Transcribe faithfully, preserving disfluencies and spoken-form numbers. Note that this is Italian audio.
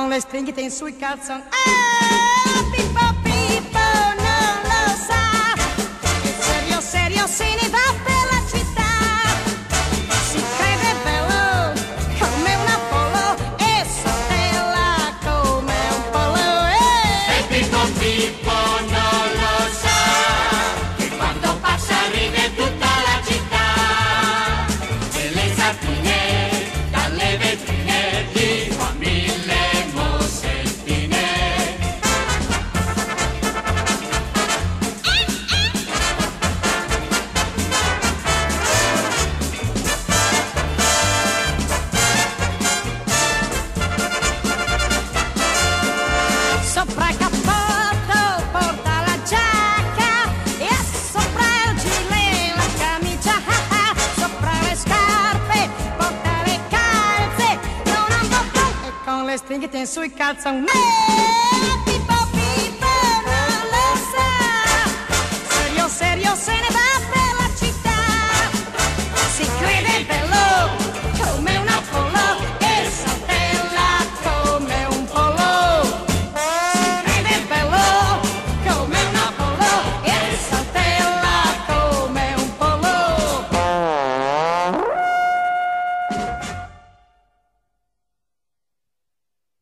con le stringhe ten sui calzon. Ah, Pippo Pippo non lo sa, che serio serio se ne va per la città. Si crede bello come un Apollo e saltella come un pollo. E Pippo Pippo non lo sa, che quando passa ride tutta la città. E le sardine dalle vetrine gli fa mille mossettine. Sopra il cappotto porta la giacca e sopra il gilet la camicia. Sopra le scarpe porta le calze, non ha un bottone e con le stringhe ten sui calzon. Ma Pippo Pippo non lo sa, serio serio se ne va per